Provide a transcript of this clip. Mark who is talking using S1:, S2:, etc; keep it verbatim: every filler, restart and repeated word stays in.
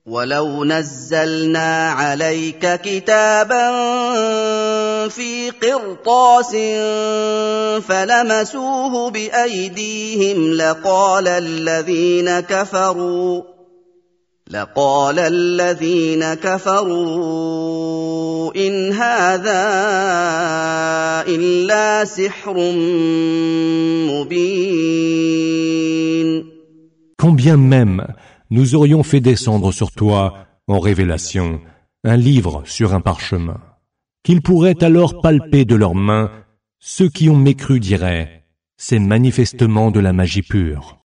S1: وَلَوْ نَزَّلْنَا عَلَيْكَ كِتَابًا فِي قِرْطَاسٍ فَلَمَسُوهُ بِأَيْدِيهِمْ لَقَالَ الَّذِينَ كَفَرُوا لَقَالَ الَّذِينَ كَفَرُوا إِنْ هَٰذَا إِلَّا سِحْرٌ مُّبِينٌ.
S2: Quand bien même nous aurions fait descendre sur toi, en révélation, un livre sur un parchemin, qu'ils pourraient alors palper de leurs mains, ceux qui ont mécru diraient, c'est manifestement de la magie pure.